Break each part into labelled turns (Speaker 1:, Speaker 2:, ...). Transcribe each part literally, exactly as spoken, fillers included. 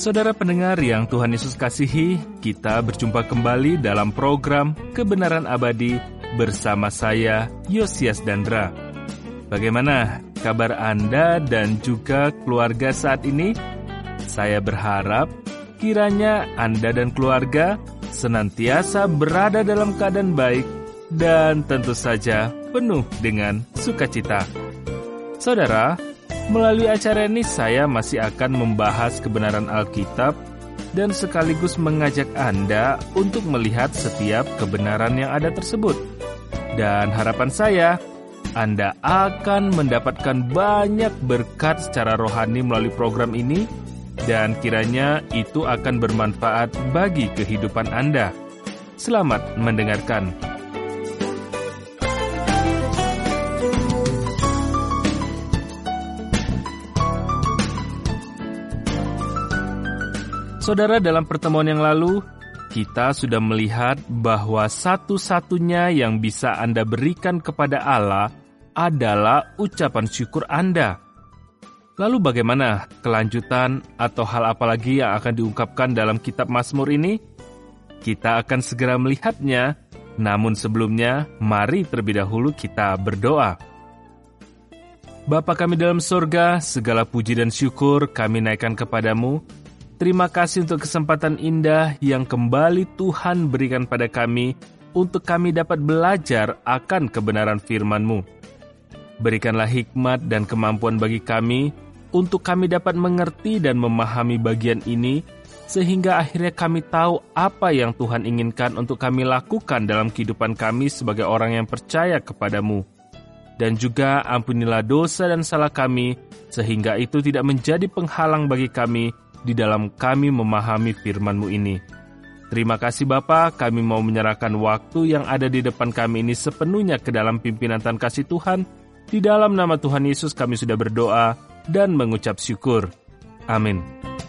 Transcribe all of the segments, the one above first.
Speaker 1: Saudara pendengar yang Tuhan Yesus kasihi, kita berjumpa kembali dalam program Kebenaran Abadi bersama saya, Yosias Dandra. Bagaimana kabar Anda dan juga keluarga saat ini? Saya berharap kiranya Anda dan keluarga senantiasa berada dalam keadaan baik dan tentu saja penuh dengan sukacita. Saudara, melalui acara ini saya masih akan membahas kebenaran Alkitab dan sekaligus mengajak Anda untuk melihat setiap kebenaran yang ada tersebut. Dan harapan saya, Anda akan mendapatkan banyak berkat secara rohani melalui program ini dan kiranya itu akan bermanfaat bagi kehidupan Anda. Selamat mendengarkan. Saudara, dalam pertemuan yang lalu, kita sudah melihat bahwa satu-satunya yang bisa Anda berikan kepada Allah adalah ucapan syukur Anda. Lalu bagaimana kelanjutan atau hal apa lagi yang akan diungkapkan dalam kitab Mazmur ini? Kita akan segera melihatnya, namun sebelumnya, mari terlebih dahulu kita berdoa. Bapa kami dalam sorga, segala puji dan syukur kami naikkan kepadamu. Terima kasih untuk kesempatan indah yang kembali Tuhan berikan pada kami untuk kami dapat belajar akan kebenaran firman-Mu. Berikanlah hikmat dan kemampuan bagi kami untuk kami dapat mengerti dan memahami bagian ini sehingga akhirnya kami tahu apa yang Tuhan inginkan untuk kami lakukan dalam kehidupan kami sebagai orang yang percaya kepadamu. Dan juga ampunilah dosa dan salah kami sehingga itu tidak menjadi penghalang bagi kami di dalam kami memahami firman-Mu ini. Terima kasih Bapa, kami mau menyerahkan waktu yang ada di depan kami ini sepenuhnya ke dalam pimpinan dan kasih Tuhan. Di dalam nama Tuhan Yesus kami sudah berdoa dan mengucap syukur. Amin.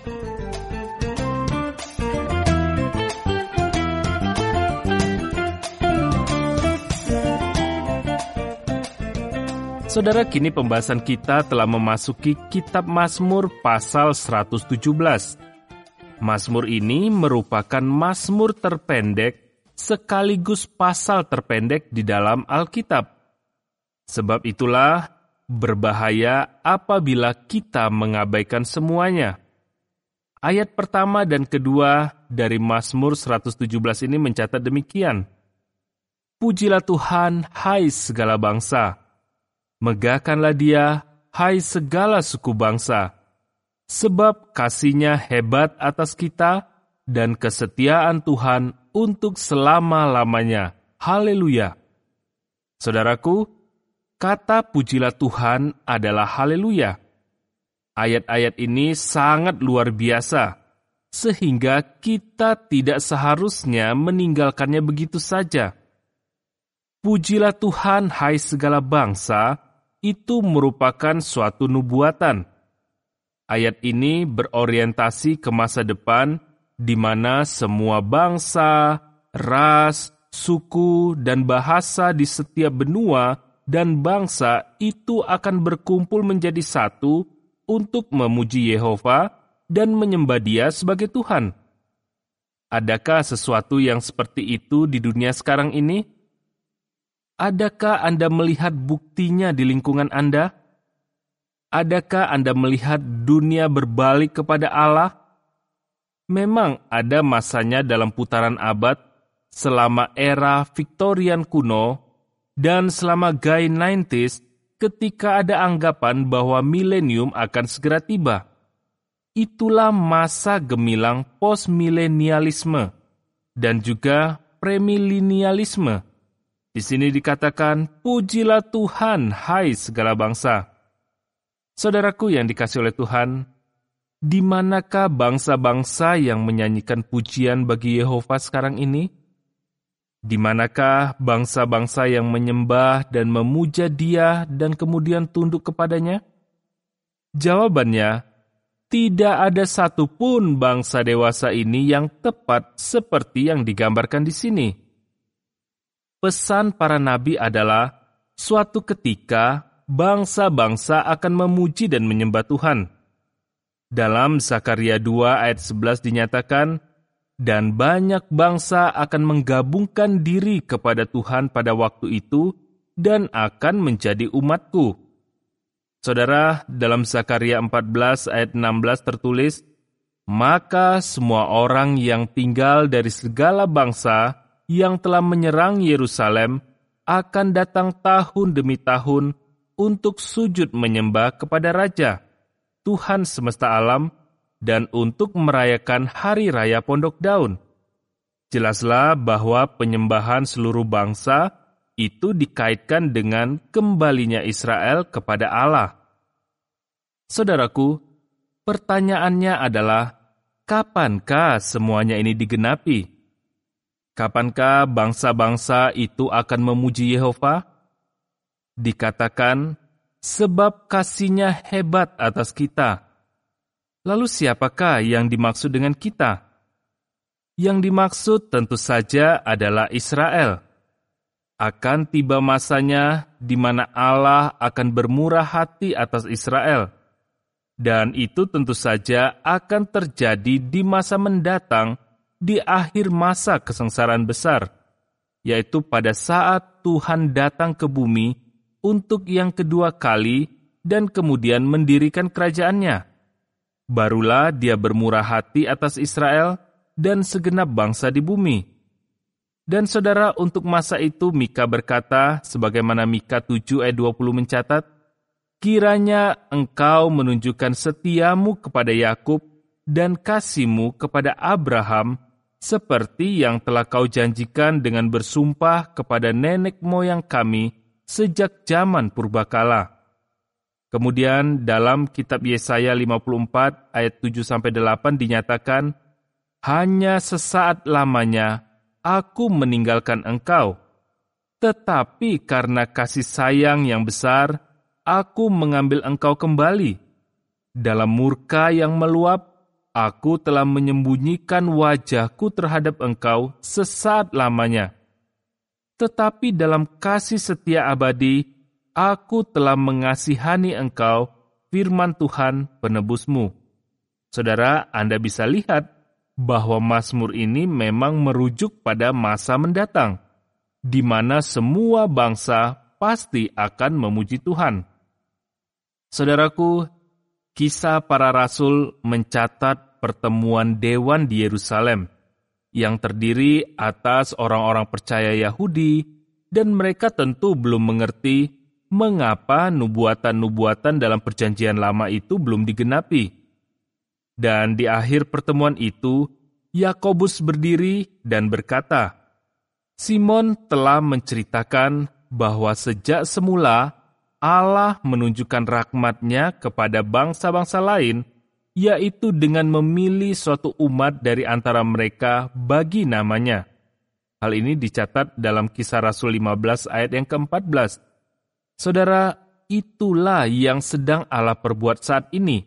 Speaker 1: Saudara, kini pembahasan kita telah memasuki kitab Mazmur pasal seratus tujuh belas. Mazmur ini merupakan mazmur terpendek sekaligus pasal terpendek di dalam Alkitab. Sebab itulah berbahaya apabila kita mengabaikan semuanya. Ayat pertama dan kedua dari Mazmur seratus tujuh belas ini mencatat demikian. Pujilah Tuhan, hai segala bangsa. Megahkanlah Dia, hai segala suku bangsa, sebab kasih-Nya hebat atas kita dan kesetiaan Tuhan untuk selama-lamanya. Haleluya. Saudaraku, kata pujilah Tuhan adalah haleluya. Ayat-ayat ini sangat luar biasa, sehingga kita tidak seharusnya meninggalkannya begitu saja. Pujilah Tuhan, hai segala bangsa, itu merupakan suatu nubuatan. Ayat ini berorientasi ke masa depan, di mana semua bangsa, ras, suku, dan bahasa di setiap benua dan bangsa itu akan berkumpul menjadi satu untuk memuji Yehova dan menyembah Dia sebagai Tuhan. Adakah sesuatu yang seperti itu di dunia sekarang ini? Adakah Anda melihat buktinya di lingkungan Anda? Adakah Anda melihat dunia berbalik kepada Allah? Memang ada masanya dalam putaran abad, selama era Victorian kuno, dan selama Gay nineties ketika ada anggapan bahwa milenium akan segera tiba. Itulah masa gemilang postmilenialisme dan juga premilenialisme. Di sini dikatakan, pujilah Tuhan, hai segala bangsa. Saudaraku yang dikasihi oleh Tuhan, di manakah bangsa-bangsa yang menyanyikan pujian bagi Yehova sekarang ini? Di manakah bangsa-bangsa yang menyembah dan memuja Dia dan kemudian tunduk kepadanya? Jawabannya, tidak ada satupun bangsa dewasa ini yang tepat seperti yang digambarkan di sini. Pesan para nabi adalah, suatu ketika bangsa-bangsa akan memuji dan menyembah Tuhan. Dalam Zakaria dua ayat sebelas dinyatakan, dan banyak bangsa akan menggabungkan diri kepada Tuhan pada waktu itu dan akan menjadi umatku. Saudara, dalam Zakaria empat belas ayat enam belas tertulis, maka semua orang yang tinggal dari segala bangsa yang telah menyerang Yerusalem akan datang tahun demi tahun untuk sujud menyembah kepada Raja, Tuhan semesta alam, dan untuk merayakan Hari Raya Pondok Daun. Jelaslah bahwa penyembahan seluruh bangsa itu dikaitkan dengan kembalinya Israel kepada Allah. Saudaraku, pertanyaannya adalah, kapankah semuanya ini digenapi? Kapankah bangsa-bangsa itu akan memuji Yehova? Dikatakan, sebab kasih-Nya hebat atas kita. Lalu siapakah yang dimaksud dengan kita? Yang dimaksud tentu saja adalah Israel. Akan tiba masanya di mana Allah akan bermurah hati atas Israel. Dan itu tentu saja akan terjadi di masa mendatang, di akhir masa kesengsaraan besar, yaitu pada saat Tuhan datang ke bumi untuk yang kedua kali dan kemudian mendirikan kerajaannya. Barulah Dia bermurah hati atas Israel dan segenap bangsa di bumi. Dan saudara, untuk masa itu Mika berkata, sebagaimana Mika tujuh ayat dua puluh mencatat, kiranya engkau menunjukkan setiamu kepada Yakub dan kasih-Mu kepada Abraham, seperti yang telah kau janjikan dengan bersumpah kepada nenek moyang kami sejak zaman purbakala. Kemudian dalam kitab Yesaya lima puluh empat ayat tujuh sampai delapan dinyatakan, hanya sesaat lamanya aku meninggalkan engkau, tetapi karena kasih sayang yang besar, aku mengambil engkau kembali. Dalam murka yang meluap, aku telah menyembunyikan wajahku terhadap engkau sesaat lamanya. Tetapi dalam kasih setia abadi, aku telah mengasihani engkau, firman Tuhan penebusmu. Saudara, Anda bisa lihat bahwa Mazmur ini memang merujuk pada masa mendatang, di mana semua bangsa pasti akan memuji Tuhan. Saudaraku, Kisah Para Rasul mencatat pertemuan dewan di Yerusalem yang terdiri atas orang-orang percaya Yahudi, dan mereka tentu belum mengerti mengapa nubuatan-nubuatan dalam perjanjian lama itu belum digenapi. Dan di akhir pertemuan itu, Yakobus berdiri dan berkata, Simon telah menceritakan bahwa sejak semula Allah menunjukkan rahmat-Nya kepada bangsa-bangsa lain, yaitu dengan memilih suatu umat dari antara mereka bagi namanya. Hal ini dicatat dalam Kisah Rasul lima belas ayat yang keempat belas. Saudara, itulah yang sedang Allah perbuat saat ini.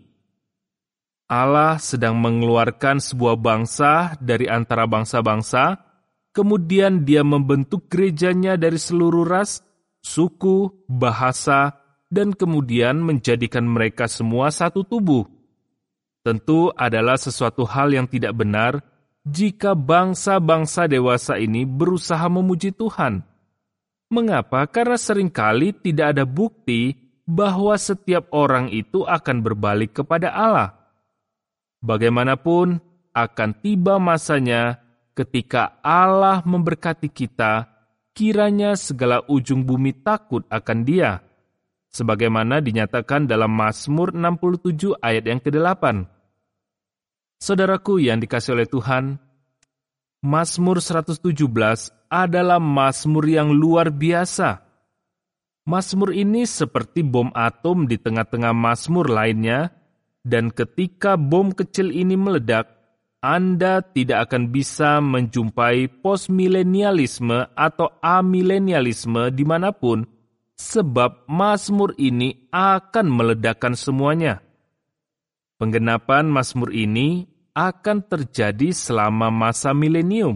Speaker 1: Allah sedang mengeluarkan sebuah bangsa dari antara bangsa-bangsa, kemudian Dia membentuk gerejanya dari seluruh ras, suku, bahasa, dan kemudian menjadikan mereka semua satu tubuh. Tentu adalah sesuatu hal yang tidak benar jika bangsa-bangsa dewasa ini berusaha memuji Tuhan. Mengapa? Karena seringkali tidak ada bukti bahwa setiap orang itu akan berbalik kepada Allah. Bagaimanapun, akan tiba masanya ketika Allah memberkati kita, kiranya segala ujung bumi takut akan Dia, sebagaimana dinyatakan dalam Mazmur enam puluh tujuh ayat yang kedelapan. Saudaraku yang dikasihi oleh Tuhan, Mazmur seratus tujuh belas adalah mazmur yang luar biasa. Mazmur ini seperti bom atom di tengah-tengah mazmur lainnya, dan ketika bom kecil ini meledak, Anda tidak akan bisa menjumpai postmilenialisme atau amilenialisme dimanapun, sebab mazmur ini akan meledakkan semuanya. Penggenapan mazmur ini akan terjadi selama masa milenium,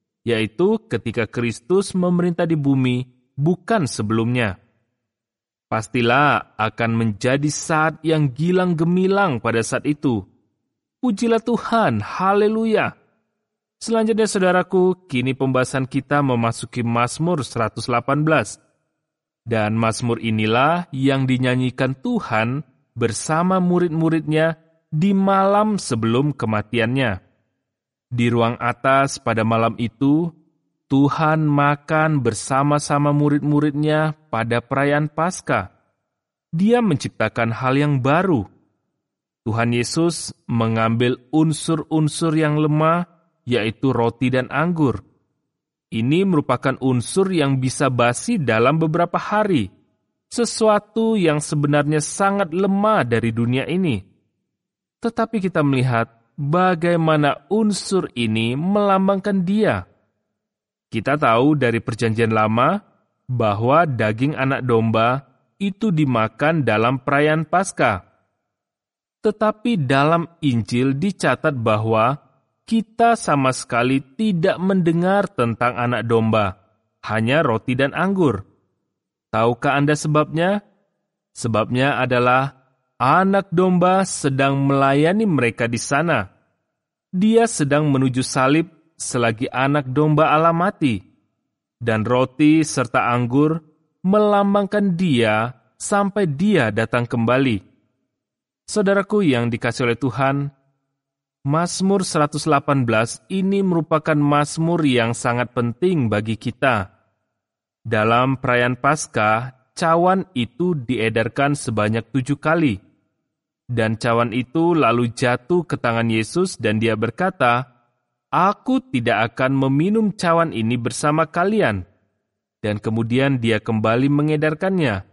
Speaker 1: yaitu ketika Kristus memerintah di bumi, bukan sebelumnya. Pastilah akan menjadi saat yang gilang gemilang pada saat itu. Pujilah Tuhan, haleluya. Selanjutnya saudaraku, kini pembahasan kita memasuki Mazmur seratus delapan belas. Dan Mazmur inilah yang dinyanyikan Tuhan bersama murid-muridnya di malam sebelum kematiannya. Di ruang atas pada malam itu, Tuhan makan bersama-sama murid-muridnya pada perayaan Paskah. Dia menciptakan hal yang baru. Tuhan Yesus mengambil unsur-unsur yang lemah, yaitu roti dan anggur. Ini merupakan unsur yang bisa basi dalam beberapa hari, sesuatu yang sebenarnya sangat lemah dari dunia ini. Tetapi kita melihat bagaimana unsur ini melambangkan Dia. Kita tahu dari Perjanjian Lama bahwa daging anak domba itu dimakan dalam perayaan Paskah. Tetapi dalam Injil dicatat bahwa kita sama sekali tidak mendengar tentang anak domba, hanya roti dan anggur. Tahukah Anda sebabnya? Sebabnya adalah anak domba sedang melayani mereka di sana. Dia sedang menuju salib selagi anak domba Allah mati, dan roti serta anggur melambangkan Dia sampai Dia datang kembali. Saudaraku yang dikasihi oleh Tuhan, Mazmur seratus delapan belas ini merupakan mazmur yang sangat penting bagi kita. Dalam perayaan Paskah, cawan itu diedarkan sebanyak tujuh kali, dan cawan itu lalu jatuh ke tangan Yesus dan Dia berkata, "Aku tidak akan meminum cawan ini bersama kalian." Dan kemudian Dia kembali mengedarkannya.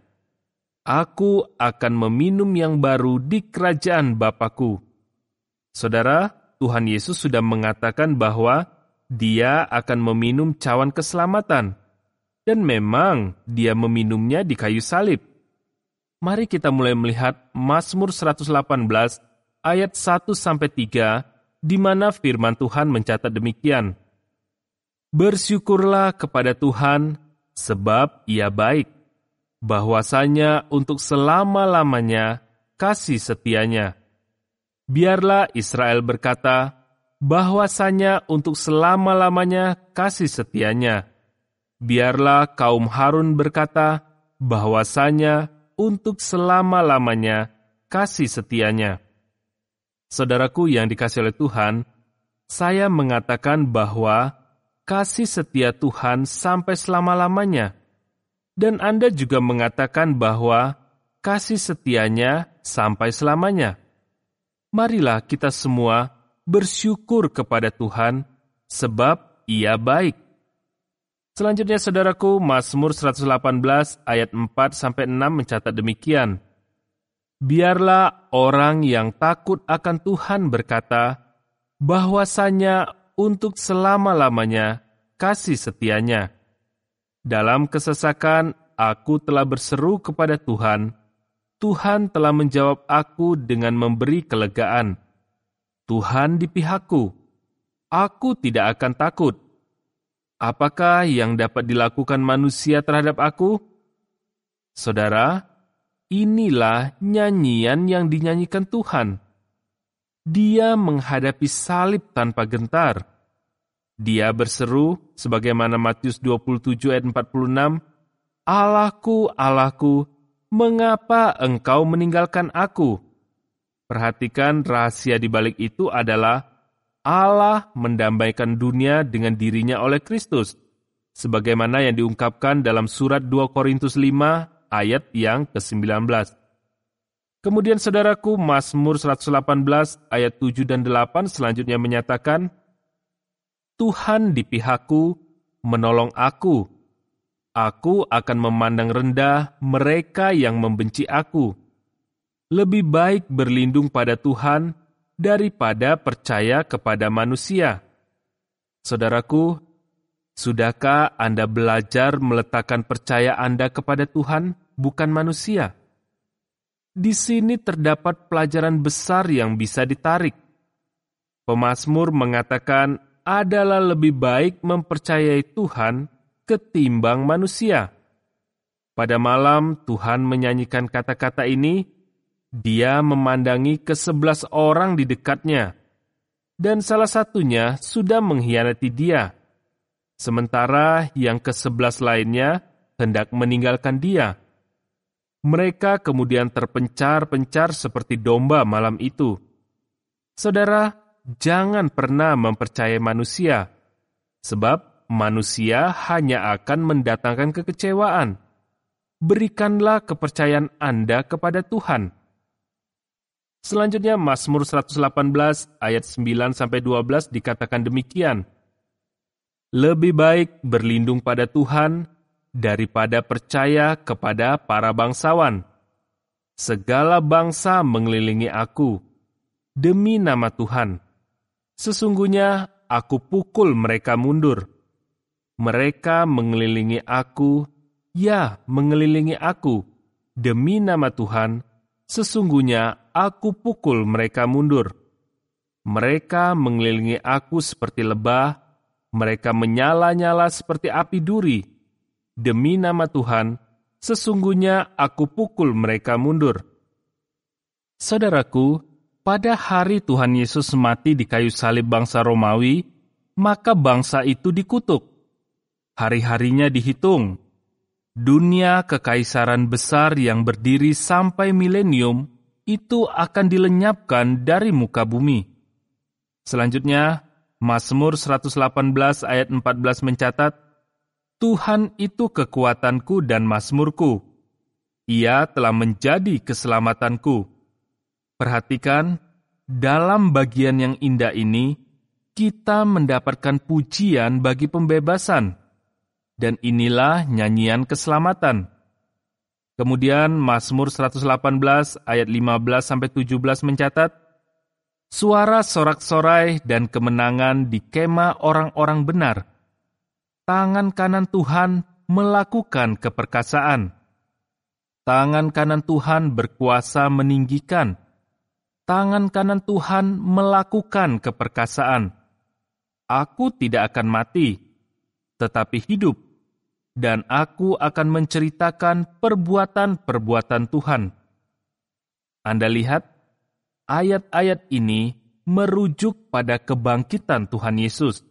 Speaker 1: "Aku akan meminum yang baru di kerajaan Bapa-Ku." Saudara, Tuhan Yesus sudah mengatakan bahwa Dia akan meminum cawan keselamatan. Dan memang Dia meminumnya di kayu salib. Mari kita mulai melihat Mazmur seratus delapan belas ayat satu sampai tiga, di mana firman Tuhan mencatat demikian. "Bersyukurlah kepada Tuhan, sebab Ia baik. Bahwasanya untuk selama-lamanya kasih setianya. Biarlah Israel berkata, bahwasanya untuk selama-lamanya kasih setianya. Biarlah kaum Harun berkata, bahwasanya untuk selama-lamanya kasih setianya." Saudaraku yang dikasihi oleh Tuhan, saya mengatakan bahwa kasih setia Tuhan sampai selama-lamanya. Dan Anda juga mengatakan bahwa kasih setianya sampai selamanya. Marilah kita semua bersyukur kepada Tuhan, sebab Ia baik. Selanjutnya saudaraku, Mazmur seratus delapan belas ayat empat sampai enam mencatat demikian. "Biarlah orang yang takut akan Tuhan berkata, bahwasanya untuk selama-lamanya kasih setianya. Dalam kesesakan aku telah berseru kepada Tuhan, Tuhan telah menjawab aku dengan memberi kelegaan. Tuhan di pihakku, aku tidak akan takut. Apakah yang dapat dilakukan manusia terhadap aku?" Saudara, inilah nyanyian yang dinyanyikan Tuhan. Dia menghadapi salib tanpa gentar. Dia berseru, sebagaimana Matius dua puluh tujuh ayat empat puluh enam, "Allahku, Allahku, mengapa engkau meninggalkan aku?" Perhatikan rahasia di balik itu adalah Allah mendamaikan dunia dengan dirinya oleh Kristus, sebagaimana yang diungkapkan dalam surat dua Korintus lima ayat yang kesembilan belas. Kemudian saudaraku, Mazmur seratus delapan belas ayat tujuh dan delapan selanjutnya menyatakan, "Tuhan di pihakku, menolong aku. Aku akan memandang rendah mereka yang membenci aku. Lebih baik berlindung pada Tuhan daripada percaya kepada manusia." Saudaraku, sudahkah Anda belajar meletakkan percaya Anda kepada Tuhan, bukan manusia? Di sini terdapat pelajaran besar yang bisa ditarik. Pemazmur mengatakan adalah lebih baik mempercayai Tuhan ketimbang manusia. Pada malam Tuhan menyanyikan kata-kata ini, Dia memandangi kesebelas orang di dekatnya, dan salah satunya sudah mengkhianati Dia, sementara yang kesebelas lainnya hendak meninggalkan Dia. Mereka kemudian terpencar-pencar seperti domba malam itu. Saudara, jangan pernah mempercayai manusia, sebab manusia hanya akan mendatangkan kekecewaan. Berikanlah kepercayaan Anda kepada Tuhan. Selanjutnya Mazmur seratus delapan belas ayat sembilan sampai dua belas dikatakan demikian. Lebih baik berlindung pada Tuhan daripada percaya kepada para bangsawan. Segala bangsa mengelilingi aku demi nama Tuhan. Sesungguhnya aku pukul mereka mundur. Mereka mengelilingi aku, ya mengelilingi aku demi nama Tuhan. Sesungguhnya aku pukul mereka mundur. Mereka mengelilingi aku seperti lebah, mereka menyala-nyala seperti api duri. Demi nama Tuhan, sesungguhnya aku pukul mereka mundur. Saudaraku, pada hari Tuhan Yesus mati di kayu salib bangsa Romawi, maka bangsa itu dikutuk. Hari-harinya dihitung. Dunia kekaisaran besar yang berdiri sampai milenium itu akan dilenyapkan dari muka bumi. Selanjutnya, Mazmur seratus delapan belas ayat empat belas mencatat, Tuhan itu kekuatanku dan mazmurku. Ia telah menjadi keselamatanku. Perhatikan, dalam bagian yang indah ini, kita mendapatkan pujian bagi pembebasan. Dan inilah nyanyian keselamatan. Kemudian Mazmur seratus delapan belas ayat lima belas sampai tujuh belas mencatat, suara sorak-sorai dan kemenangan di kemah orang-orang benar. Tangan kanan Tuhan melakukan keperkasaan. Tangan kanan Tuhan berkuasa meninggikan. Tangan kanan Tuhan melakukan keperkasaan. Aku tidak akan mati, tetapi hidup. Dan aku akan menceritakan perbuatan-perbuatan Tuhan. Anda lihat, ayat-ayat ini merujuk pada kebangkitan Tuhan Yesus.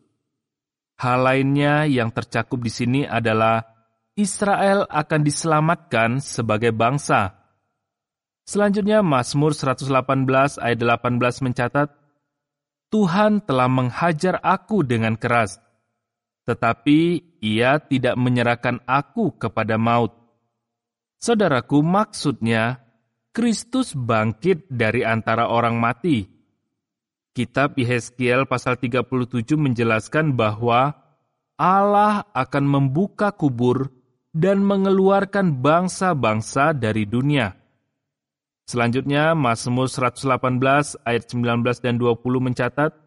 Speaker 1: Hal lainnya yang tercakup di sini adalah Israel akan diselamatkan sebagai bangsa. Selanjutnya Mazmur seratus delapan belas ayat delapan belas mencatat, Tuhan telah menghajar aku dengan keras, tetapi Ia tidak menyerahkan aku kepada maut. Saudaraku, maksudnya, Kristus bangkit dari antara orang mati. Kitab Yehezkiel pasal tiga puluh tujuh menjelaskan bahwa Allah akan membuka kubur dan mengeluarkan bangsa-bangsa dari dunia. Selanjutnya, Mazmur seratus delapan belas ayat sembilan belas dan dua puluh mencatat,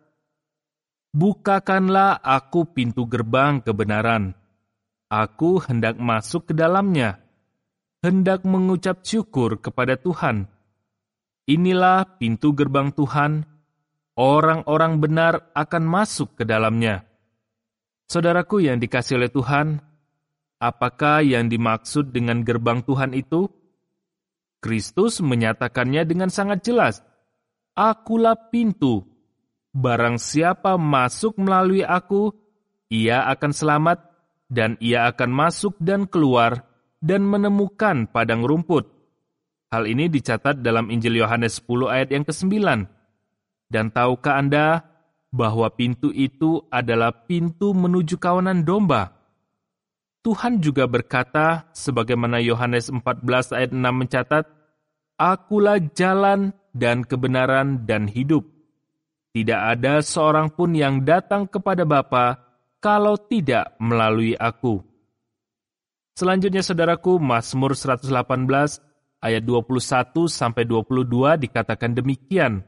Speaker 1: bukakanlah aku pintu gerbang kebenaran. Aku hendak masuk ke dalamnya, hendak mengucap syukur kepada Tuhan. Inilah pintu gerbang Tuhan, orang-orang benar akan masuk ke dalamnya. Saudaraku yang dikasihi oleh Tuhan, apakah yang dimaksud dengan gerbang Tuhan itu? Kristus menyatakannya dengan sangat jelas, Akulah pintu. Barang siapa masuk melalui aku, ia akan selamat, dan ia akan masuk dan keluar, dan menemukan padang rumput. Hal ini dicatat dalam Injil Yohanes sepuluh ayat yang kesembilan. Dan tahukah Anda bahwa pintu itu adalah pintu menuju kawanan domba? Tuhan juga berkata, sebagaimana Yohanes empat belas ayat enam mencatat, Akulah jalan dan kebenaran dan hidup. Tidak ada seorang pun yang datang kepada Bapa kalau tidak melalui aku. Selanjutnya saudaraku, Mazmur seratus delapan belas ayat dua puluh satu sampai dua puluh dua dikatakan demikian.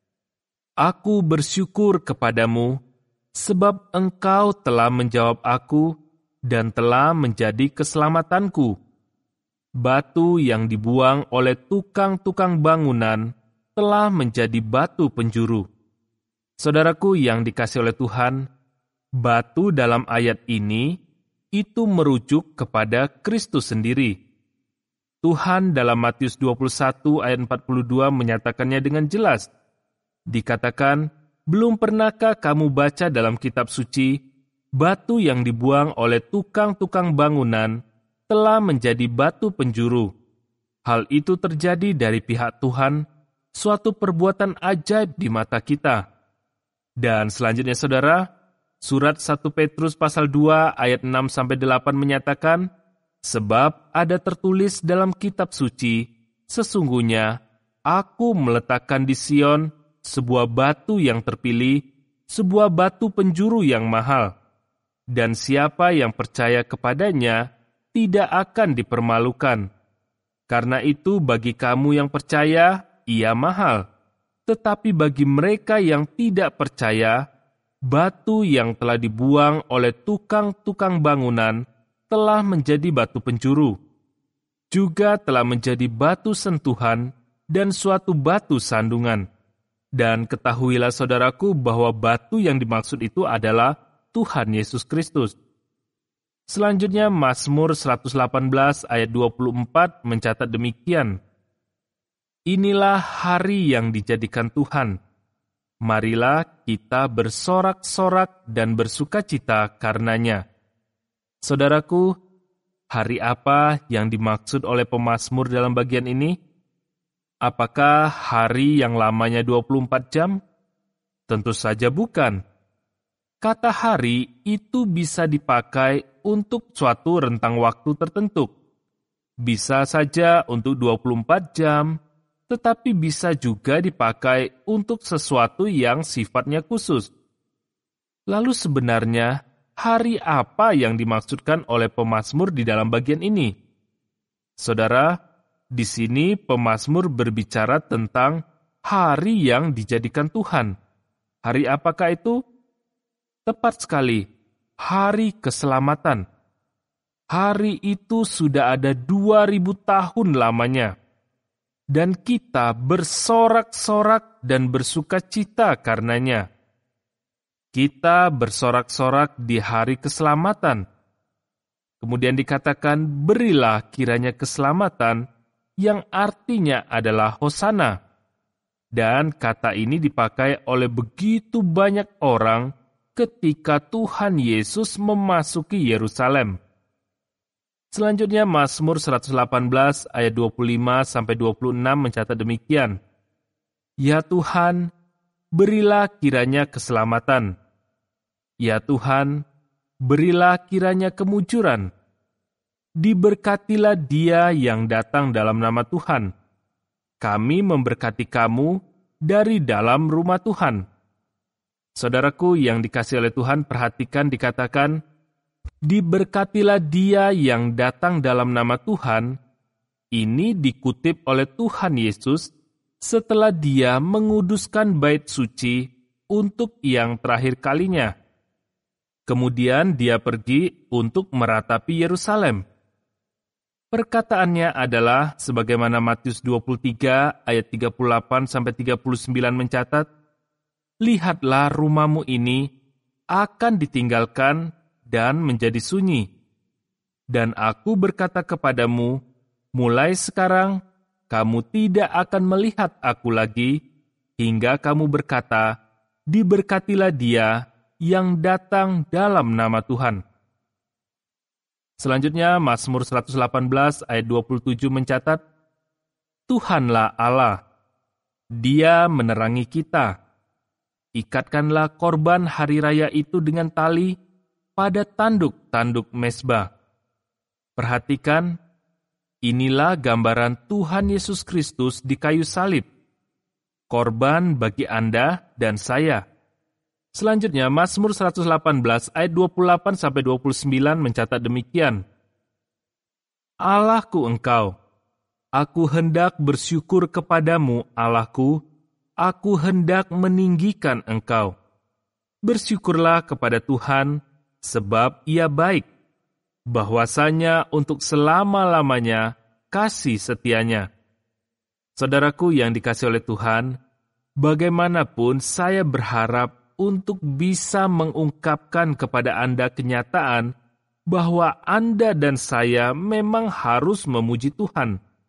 Speaker 1: Aku bersyukur kepadamu, sebab engkau telah menjawab aku dan telah menjadi keselamatanku. Batu yang dibuang oleh tukang-tukang bangunan telah menjadi batu penjuru. Saudaraku yang dikasihi oleh Tuhan, batu dalam ayat ini itu merujuk kepada Kristus sendiri. Tuhan dalam Matius dua puluh satu ayat empat puluh dua menyatakannya dengan jelas. Dikatakan, belum pernahkah kamu baca dalam kitab suci, batu yang dibuang oleh tukang-tukang bangunan telah menjadi batu penjuru. Hal itu terjadi dari pihak Tuhan, suatu perbuatan ajaib di mata kita. Dan selanjutnya saudara, surat satu Petrus pasal dua ayat enam sampai delapan menyatakan, sebab ada tertulis dalam kitab suci, sesungguhnya aku meletakkan di Sion sebuah batu yang terpilih, sebuah batu penjuru yang mahal, dan siapa yang percaya kepadanya tidak akan dipermalukan. Karena itu bagi kamu yang percaya, ia mahal. Tetapi bagi mereka yang tidak percaya, batu yang telah dibuang oleh tukang-tukang bangunan telah menjadi batu penjuru. Juga telah menjadi batu sentuhan dan suatu batu sandungan. Dan ketahuilah saudaraku bahwa batu yang dimaksud itu adalah Tuhan Yesus Kristus. Selanjutnya Mazmur seratus delapan belas ayat dua puluh empat mencatat demikian. Inilah hari yang dijadikan Tuhan. Marilah kita bersorak-sorak dan bersukacita karenanya. Saudaraku, hari apa yang dimaksud oleh pemazmur dalam bagian ini? Apakah hari yang lamanya dua puluh empat jam? Tentu saja bukan. Kata hari itu bisa dipakai untuk suatu rentang waktu tertentu. Bisa saja untuk dua puluh empat jam, tetapi bisa juga dipakai untuk sesuatu yang sifatnya khusus. Lalu sebenarnya, hari apa yang dimaksudkan oleh pemazmur di dalam bagian ini? Saudara, di sini pemazmur berbicara tentang hari yang dijadikan Tuhan. Hari apakah itu? Tepat sekali, hari keselamatan. Hari itu sudah ada dua ribu tahun lamanya. Dan kita bersorak-sorak dan bersukacita karenanya. Kita bersorak-sorak di hari keselamatan. Kemudian dikatakan, berilah kiranya keselamatan, yang artinya adalah Hosana. Dan kata ini dipakai oleh begitu banyak orang ketika Tuhan Yesus memasuki Yerusalem. Selanjutnya Mazmur seratus delapan belas ayat dua puluh lima sampai dua puluh enam mencatat demikian. Ya Tuhan, berilah kiranya keselamatan. Ya Tuhan, berilah kiranya kemujuran. Diberkatilah dia yang datang dalam nama Tuhan. Kami memberkati kamu dari dalam rumah Tuhan. Saudaraku yang dikasihi oleh Tuhan, perhatikan dikatakan, diberkatilah dia yang datang dalam nama Tuhan. Ini dikutip oleh Tuhan Yesus setelah dia menguduskan bait suci untuk yang terakhir kalinya. Kemudian dia pergi untuk meratapi Yerusalem. Perkataannya adalah sebagaimana Matius dua puluh tiga ayat tiga puluh delapan sampai tiga puluh sembilan mencatat, lihatlah rumahmu ini akan ditinggalkan dan menjadi sunyi. Dan aku berkata kepadamu, mulai sekarang kamu tidak akan melihat aku lagi, hingga kamu berkata, diberkatilah dia yang datang dalam nama Tuhan. Selanjutnya, Mazmur seratus delapan belas ayat dua puluh tujuh mencatat, Tuhanlah Allah, Dia menerangi kita. Ikatkanlah korban hari raya itu dengan tali pada tanduk-tanduk mezbah. Perhatikan, inilah gambaran Tuhan Yesus Kristus di kayu salib. Korban bagi Anda dan saya. Selanjutnya, Mazmur seratus delapan belas ayat dua puluh delapan sampai dua puluh sembilan mencatat demikian. Allahku engkau, aku hendak bersyukur kepadamu, Allahku, aku hendak meninggikan engkau. Bersyukurlah kepada Tuhan, sebab ia baik, bahwasanya untuk selama-lamanya kasih setianya. Saudaraku yang dikasihi oleh Tuhan, bagaimanapun saya berharap untuk bisa mengungkapkan kepada Anda kenyataan bahwa Anda dan saya memang harus memuji Tuhan.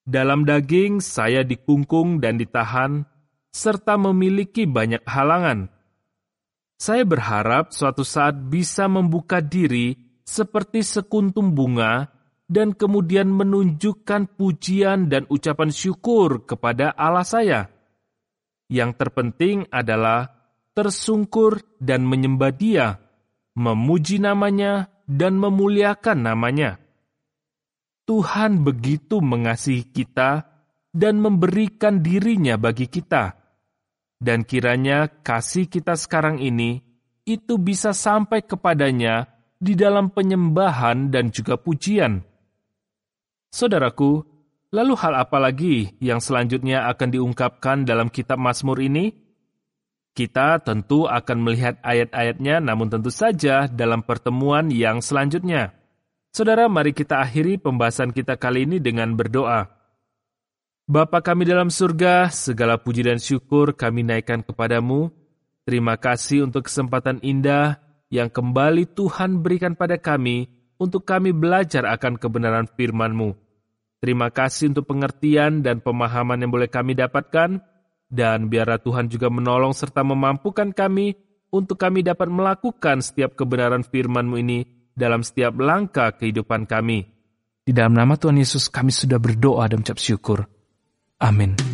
Speaker 1: Dalam daging saya dikungkung dan ditahan, serta memiliki banyak halangan. Saya berharap suatu saat bisa membuka diri seperti sekuntum bunga dan kemudian menunjukkan pujian dan ucapan syukur kepada Allah saya. Yang terpenting adalah tersungkur dan menyembah Dia, memuji namanya dan memuliakan namanya. Tuhan begitu mengasihi kita dan memberikan dirinya bagi kita. Dan kiranya kasih kita sekarang ini, itu bisa sampai kepadanya di dalam penyembahan dan juga pujian. Saudaraku, lalu hal apa lagi yang selanjutnya akan diungkapkan dalam kitab Mazmur ini? Kita tentu akan melihat ayat-ayatnya, namun tentu saja dalam pertemuan yang selanjutnya. Saudara, mari kita akhiri pembahasan kita kali ini dengan berdoa. Bapa kami dalam surga, segala puji dan syukur kami naikkan kepadamu. Terima kasih untuk kesempatan indah yang kembali Tuhan berikan pada kami untuk kami belajar akan kebenaran firman-Mu. Terima kasih untuk pengertian dan pemahaman yang boleh kami dapatkan, dan biarlah Tuhan juga menolong serta memampukan kami untuk kami dapat melakukan setiap kebenaran firman-Mu ini dalam setiap langkah kehidupan kami. Di dalam nama Tuhan Yesus kami sudah berdoa dan mengucap syukur. Amin.